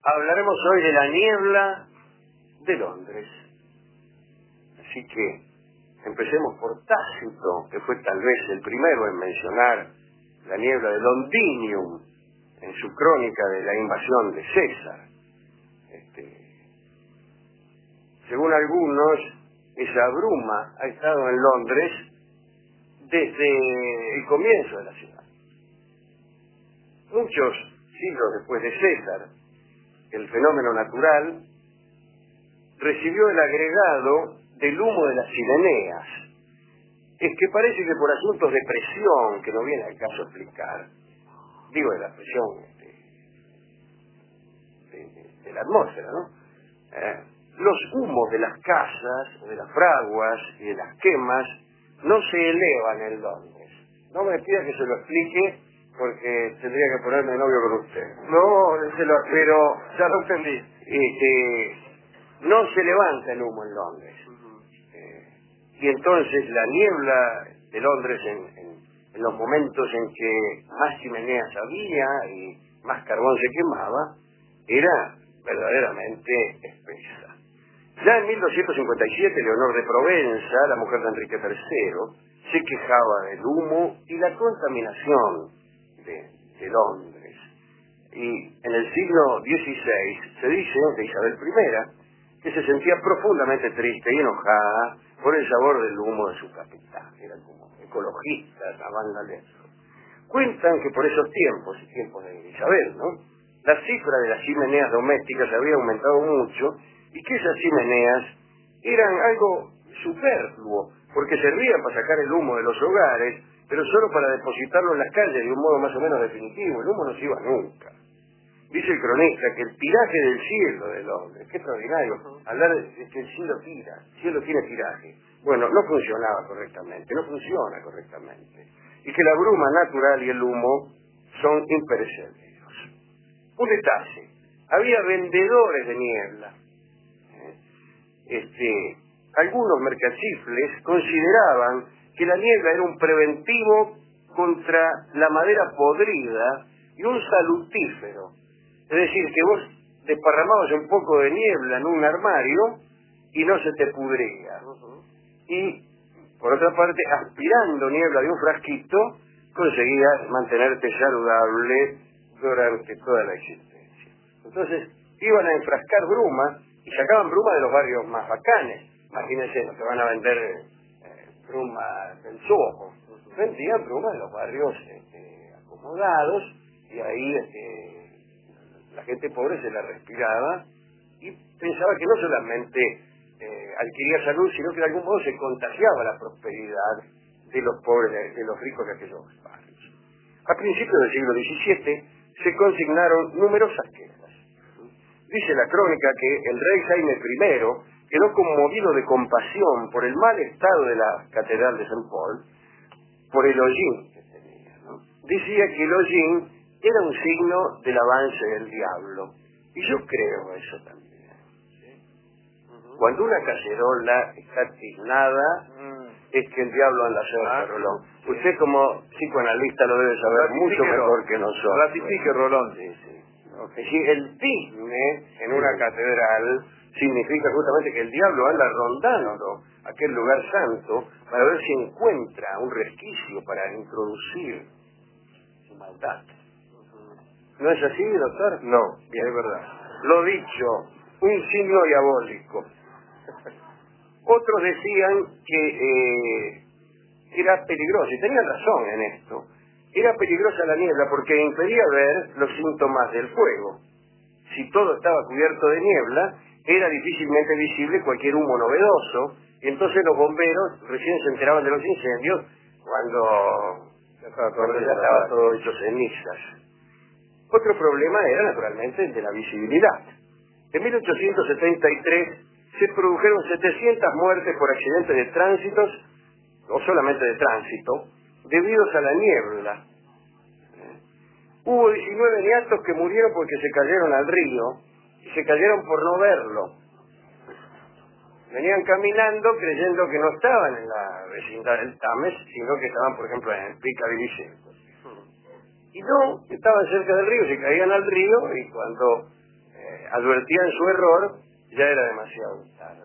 Hablaremos hoy de la niebla de Londres. Así que empecemos por Tácito, que fue tal vez el primero en mencionar la niebla de Londinium en su crónica de la invasión de César. Según algunos, esa bruma ha estado en Londres desde el comienzo de la ciudad. Muchos siglos después de César, el fenómeno natural recibió el agregado del humo de las chimeneas. Es que parece que por asuntos de presión, que no viene al caso explicar, digo de la presión de la atmósfera, ¿no? Los humos de las casas, de las fraguas y de las quemas no se elevan en Londres. No me pida que se lo explique porque tendría que ponerme de novio con usted. No, pero ya lo entendí. No se levanta el humo en Londres. Y entonces la niebla de Londres en los momentos en que más chimeneas había y más carbón se quemaba, era verdaderamente espesa. Ya en 1257, Leonor de Provenza, la mujer de Enrique III, se quejaba del humo y la contaminación de Londres. Y en el siglo XVI se dice de Isabel I que se sentía profundamente triste y enojada por el sabor del humo de su capital. Era como ecologista, la banda dentro. Cuentan que por esos tiempos de Isabel, ¿no?, la cifra de las chimeneas domésticas había aumentado mucho y que esas chimeneas eran algo superfluo, porque servían para sacar el humo de los hogares, pero solo para depositarlo en las calles de un modo más o menos definitivo. El humo no se iba nunca. Dice el cronista que el tiraje del cielo de Londres, qué extraordinario, hablar de que el cielo tiene tiraje. Bueno, no funcionaba correctamente, no funciona correctamente. Y que la bruma natural y el humo son imperecederos. Un detalle, había vendedores de niebla. Algunos mercachifles consideraban que la niebla era un preventivo contra la madera podrida y un salutífero. Es decir, que vos desparramabas un poco de niebla en un armario y no se te pudría. Y, por otra parte, aspirando niebla de un frasquito, conseguías mantenerte saludable durante toda la existencia. Entonces, iban a enfrascar bruma y sacaban bruma de los barrios más bacanes. Imagínense, no te van a vender bruma del Soho. Vendían bruma de los barrios acomodados y ahí la gente pobre se la respiraba y pensaba que no solamente adquiría salud, sino que de algún modo se contagiaba la prosperidad de los pobres, de los ricos de aquellos barrios. A principios del siglo XVII se consignaron numerosas quejas. Dice la crónica que el rey Jaime I quedó conmovido de compasión por el mal estado de la catedral de St. Paul, por el hollín que tenía, ¿no? Decía que el hollín era un signo del avance del diablo. Y yo creo eso también. ¿Sí? Cuando una cacerola está tiznada, es que el diablo anda cerca, Rolón. Usted como psicoanalista lo debe saber mucho mejor que nosotros. Ratifique, Rolón. Sí. Es decir, el tizne en una catedral significa justamente que el diablo anda rondando aquel lugar santo para ver si encuentra un resquicio para introducir su maldad. ¿No es así, doctor? No, bien, es verdad. Lo dicho, un signo diabólico. Otros decían que era peligroso, y tenían razón en esto. Era peligrosa la niebla porque impedía ver los síntomas del fuego. Si todo estaba cubierto de niebla, era difícilmente visible cualquier humo novedoso, y entonces los bomberos recién se enteraban de los incendios cuando ya estaba todo hecho cenizas. Otro problema era naturalmente el de la visibilidad. En 1873 se produjeron 700 muertes por accidentes de tránsito, o solamente de tránsito, debidos a la niebla. Hubo 19 niatos que murieron porque se cayeron al río, y se cayeron por no verlo. Venían caminando creyendo que no estaban en la vecindad del Tames, sino que estaban, por ejemplo, en el Piccadilly Circus. Y no, estaban cerca del río, se caían al río, y cuando advertían su error, ya era demasiado tarde.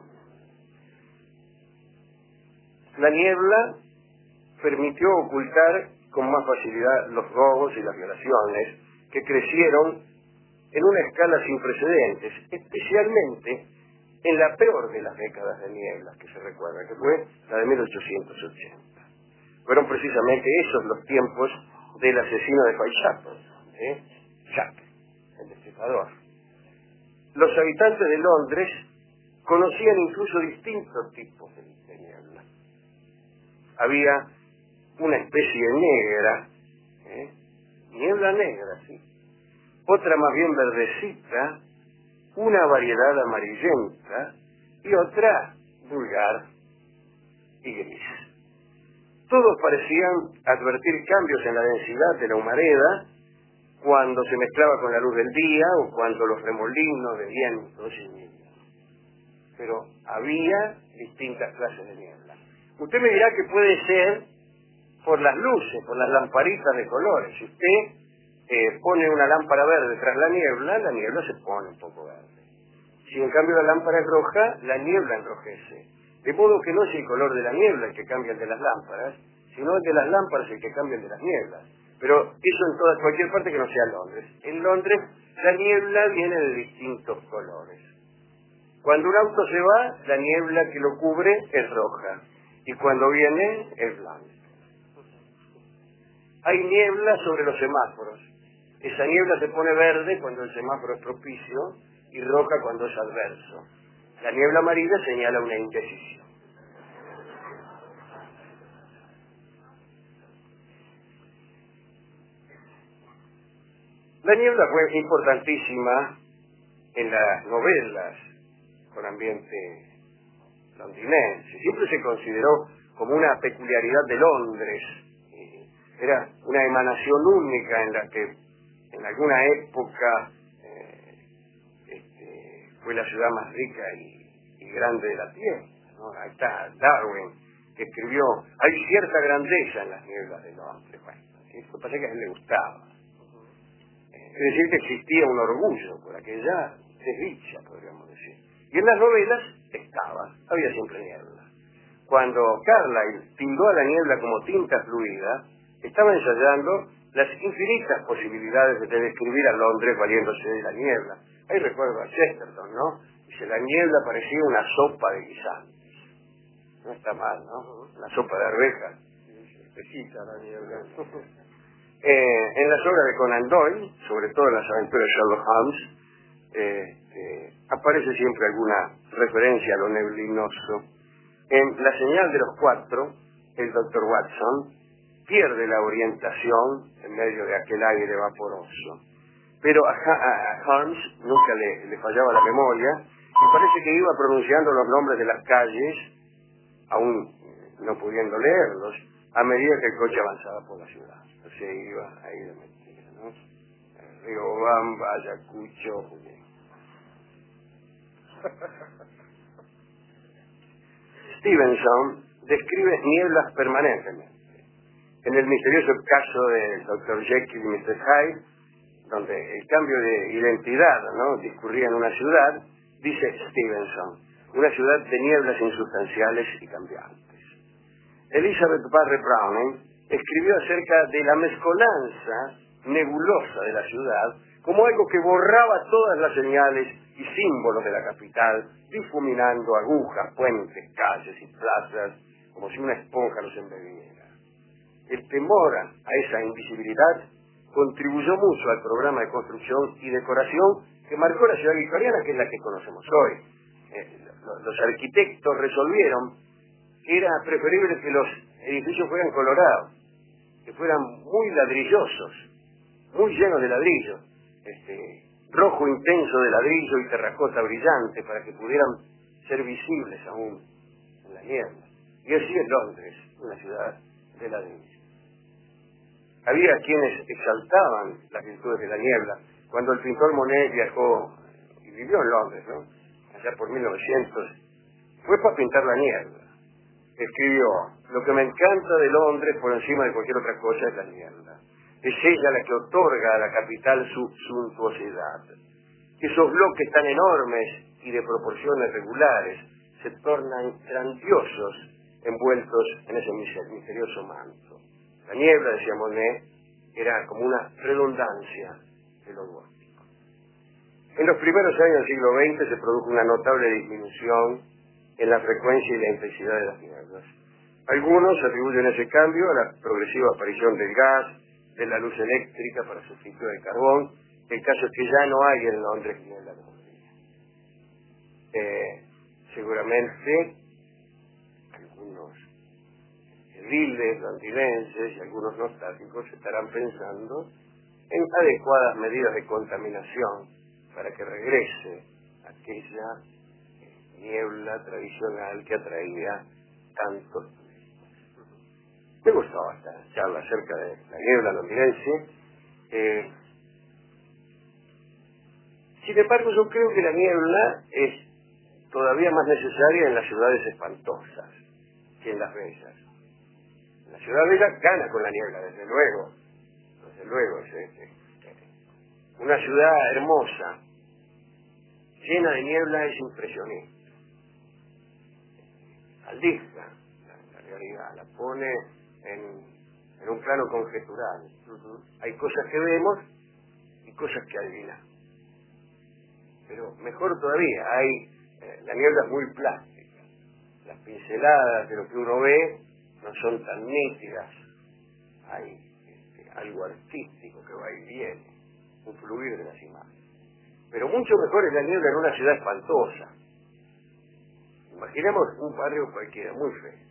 La niebla permitió ocultar con más facilidad los robos y las violaciones que crecieron en una escala sin precedentes, especialmente en la peor de las décadas de nieblas que se recuerda, que fue la de 1880. Fueron precisamente esos los tiempos del asesino de Whitechapel, Jack, el destripador. Los habitantes de Londres conocían incluso distintos tipos de niebla. Había una especie negra, niebla negra, ¿sí? Otra más bien verdecita, una variedad amarillenta y otra vulgar y gris. Todos parecían advertir cambios en la densidad de la humareda cuando se mezclaba con la luz del día o cuando los remolinos de vientos y niebla. Pero había distintas clases de niebla. Usted me dirá que puede ser por las luces, por las lamparitas de colores. Si usted pone una lámpara verde tras la niebla se pone un poco verde. Si en cambio la lámpara es roja, la niebla enrojece. De modo que no es el color de la niebla el que cambia el de las lámparas, sino el de las lámparas el que cambia el de las nieblas. Pero eso en cualquier parte que no sea Londres. En Londres la niebla viene de distintos colores. Cuando un auto se va, la niebla que lo cubre es roja. Y cuando viene, es blanca. Hay niebla sobre los semáforos. Esa niebla se pone verde cuando el semáforo es propicio y roja cuando es adverso. La niebla amarilla señala una indecisión. La niebla fue importantísima en las novelas con ambiente londinense. Siempre se consideró como una peculiaridad de Londres. Era una emanación única en la que en alguna época fue la ciudad más rica y grande de la tierra, ¿no? Ahí está Darwin, que escribió, hay cierta grandeza en las nieblas de Londres. Bueno, lo que pasa es que a él le gustaba. Es decir, que existía un orgullo por aquella desdicha, podríamos decir. Y en las novelas había siempre niebla. Cuando Carlyle tildó a la niebla como tinta fluida, estaba ensayando las infinitas posibilidades de describir a Londres valiéndose de la niebla. Ahí recuerdo a Chesterton, ¿no? Dice, la niebla parecía una sopa de guisantes. No está mal, ¿no? Una sopa de arvejas. Espesita la niebla. En las obras de Conan Doyle, sobre todo en las aventuras de Sherlock Holmes, aparece siempre alguna referencia a lo neblinoso. En La señal de los cuatro, el Dr. Watson pierde la orientación en medio de aquel aire vaporoso. Pero a Holmes nunca le fallaba la memoria y parece que iba pronunciando los nombres de las calles, aún no pudiendo leerlos, a medida que el coche avanzaba por la ciudad. O sea, iba ahí de mentira, ¿no? Riobamba, Ayacucho, Julián. Stevenson describe nieblas permanentemente. En el misterioso caso del Dr. Jekyll y Mr. Hyde, donde el cambio de identidad, ¿no?, discurría en una ciudad, dice Stevenson, una ciudad de nieblas insustanciales y cambiantes. Elizabeth Barrett Browning escribió acerca de la mezcolanza nebulosa de la ciudad como algo que borraba todas las señales y símbolos de la capital, difuminando agujas, puentes, calles y plazas, como si una esponja los embebiera. El temor a esa invisibilidad contribuyó mucho al programa de construcción y decoración que marcó la ciudad victoriana, que es la que conocemos hoy. Los arquitectos resolvieron que era preferible que los edificios fueran colorados, que fueran muy ladrillosos, muy llenos de ladrillo, rojo intenso de ladrillo y terracota brillante, para que pudieran ser visibles aún en la niebla. Y así es Londres, una ciudad de ladrillo. Había quienes exaltaban las virtudes de la niebla. Cuando el pintor Monet viajó y vivió en Londres, ¿no?, allá por 1900, fue para pintar la niebla. Escribió, lo que me encanta de Londres por encima de cualquier otra cosa es la niebla. Es ella la que otorga a la capital su suntuosidad. que esos bloques tan enormes y de proporciones regulares se tornan grandiosos envueltos en ese misterioso manto. La niebla, decía Monet, era como una redundancia de lo gótico. En los primeros años del siglo XX se produjo una notable disminución en la frecuencia y la intensidad de las nieblas. Algunos atribuyen ese cambio a la progresiva aparición del gas, de la luz eléctrica para sustituir el carbón. El caso es que ya no hay en Londres niebla como seguramente algunos ediles londinenses y algunos nostálgicos estarán pensando en adecuadas medidas de contaminación para que regrese aquella niebla tradicional que atraía tantos turistas. Me gustó esta charla acerca de la niebla londinense. Sin embargo, yo creo que la niebla es todavía más necesaria en las ciudades espantosas que en las bellas. La ciudad bella gana con la niebla, desde luego. Desde luego, una ciudad hermosa, llena de niebla, es impresionista. Aldizca la realidad, la pone en un plano conjetural. Hay cosas que vemos y cosas que adivinamos. Pero mejor todavía, la niebla es muy plástica. Las pinceladas de lo que uno ve no son tan nítidas. Hay algo artístico que va y viene, un fluir de las imágenes. Pero mucho mejor es la niebla en una ciudad espantosa. Imaginemos un barrio cualquiera, muy feo.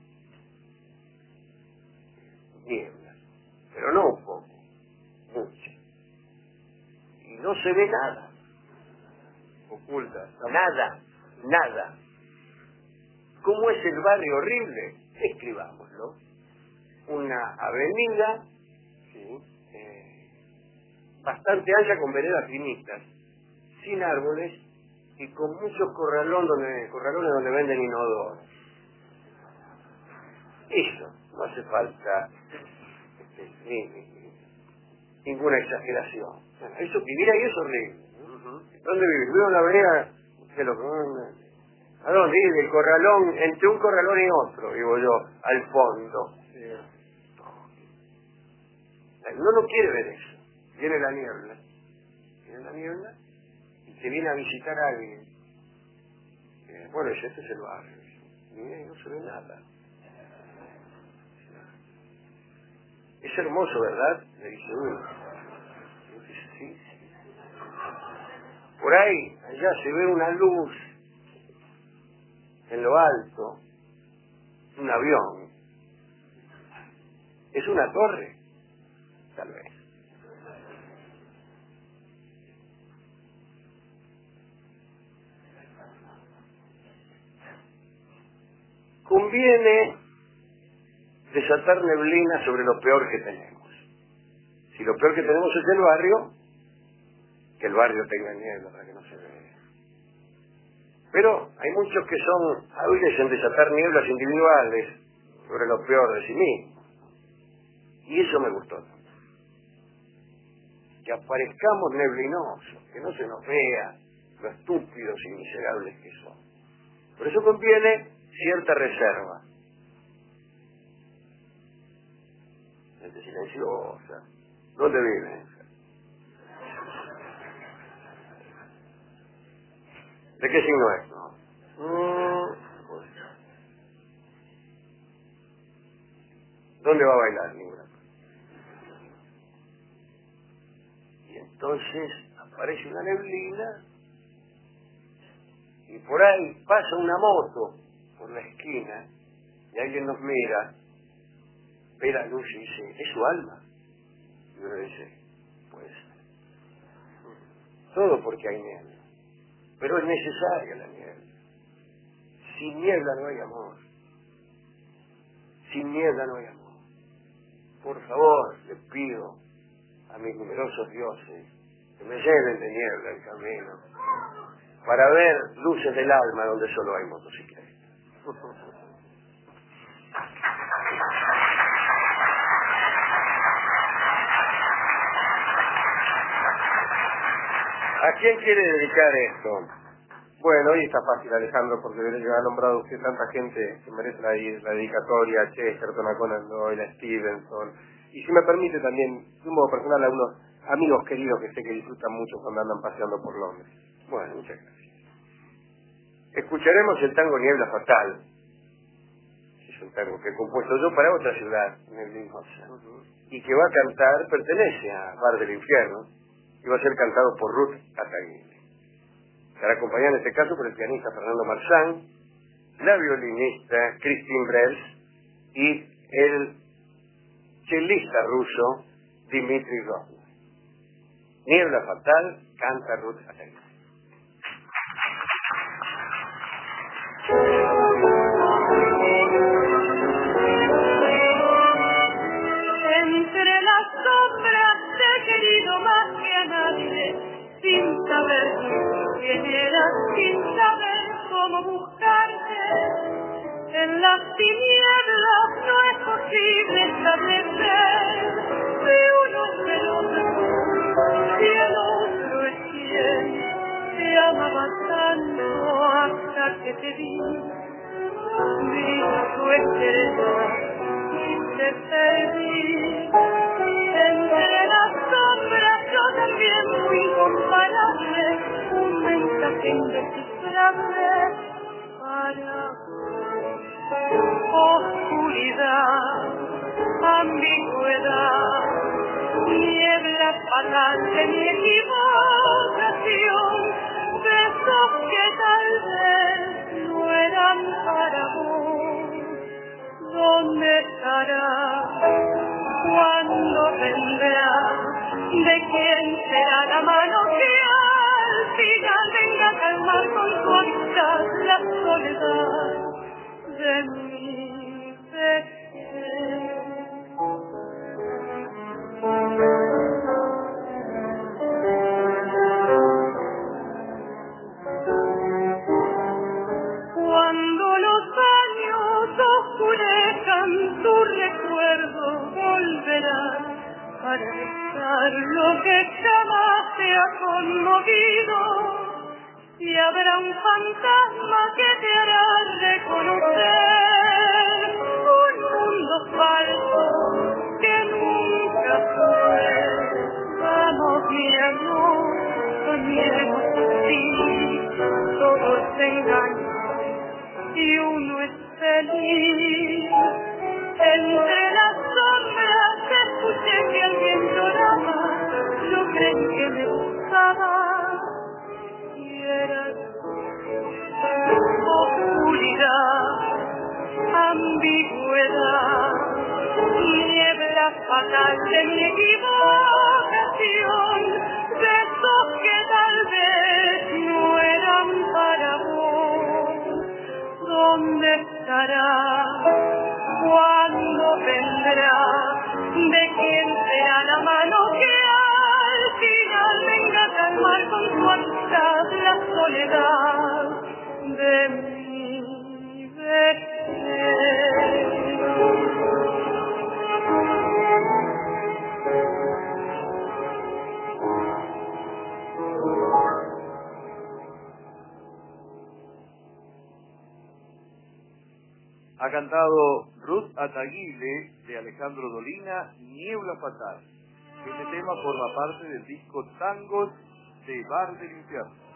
Niebla. Pero no un poco, mucha. Y no se ve nada. Oculta. Nada. ¿Cómo es el barrio horrible? Escribámoslo. Una avenida, ¿sí? Bastante ancha con veredas finitas, sin árboles y con muchos corralones donde venden inodoros. Eso, no hace falta ninguna exageración. Eso, vivir ahí es horrible. ¿Dónde vives? Vivo en la vereda ¿a dónde? Vive el corralón, entre un corralón y otro, digo yo, al fondo. Uno no quiere ver eso. Viene la niebla y te viene a visitar a alguien. Bueno, este es el barrio. Mira, no se ve nada. Es hermoso, ¿verdad? Le dice uno. Sí. Por ahí, allá se ve una luz en lo alto, un avión. ¿Es una torre? Tal vez. Conviene desatar neblina sobre lo peor que tenemos. Si lo peor que tenemos es el barrio, que el barrio tenga niebla para que no se vea. Pero hay muchos que son hábiles en desatar nieblas individuales sobre lo peor de sí mismos. Y eso me gustó. Que aparezcamos neblinosos, que no se nos vea lo estúpidos y miserables que son. Por eso conviene cierta reserva. Gente silenciosa. ¿Dónde viven? ¿De qué signo es? Pues, ¿dónde va a bailar? Ninguna. Y entonces aparece una neblina y por ahí pasa una moto por la esquina y alguien nos mira, ve la luz y dice, ¿es su alma? Y uno dice, pues, todo porque hay niebla. Pero es necesaria la niebla. Sin niebla no hay amor. Sin niebla no hay amor. Por favor, les pido a mis numerosos dioses que me lleven de niebla el camino para ver luces del alma donde solo hay motocicletas. ¿A quién quiere dedicar esto? Bueno, hoy está fácil, Alejandro, porque ha nombrado usted tanta gente que merece la dedicatoria, a Chesterton, a Conan Doyle, a Stevenson. Y si me permite también, de un modo personal, a unos amigos queridos que sé que disfrutan mucho cuando andan paseando por Londres. Bueno, muchas gracias. Escucharemos el tango Niebla Fatal. Es un tango que he compuesto yo para otra ciudad, en el Lincoln, y que va a cantar, pertenece a Bar del Infierno, y va a ser cantado por Ruth Ataguile. Estará acompañado en este caso por el pianista Fernando Marchand, la violinista Christine Brels y el chelista ruso Dmitry Rosner. Niebla Fatal, canta Ruth Ataguile. Entre las sombras te he querido más que a nadie, sin saber quién eras, sin saber cómo buscarte. En las tinieblas no es posible establecer si uno es el otro, si el otro es quien te amaba tanto hasta que te vi. Vi tu estrella y te perdí. Entre las sombras yo también fui incomparable, un mensaje indescifrable para vos. Oscuridad, ambigüedad, niebla fatal de mi equivocación, besos que tal vez no eran para vos. ¿Dónde estarás? ¿Cuándo vendrás? ¿De quién será la mano que al final venga a calmar con su amistad la soledad de mi vejez? Cuando los años oscurezcan tu recuerdo, volverás para dejar lo que jamás te ha conmovido. Y habrá un fantasma que te hará reconocer un mundo falso que nunca fue. Vamos, mi amor, soñemos así, todo es engaño y uno es feliz. Entre las sombras escuché que alguien lloraba, yo creí que me gustaba y eras oscuridad, ambigüedad, niebla fatal de mi equivocación, besos que tal vez no eran para vos. ¿Dónde estarás? ¿Cuándo vendrás? ¿De quién será la mano que al final venga a calmar con su amistad la soledad de mi vejez? Ha cantado Ruth Ataguile de Alejandro Dolina, Niebla Fatal. Este tema forma parte del disco Tangos de Bar del Infierno.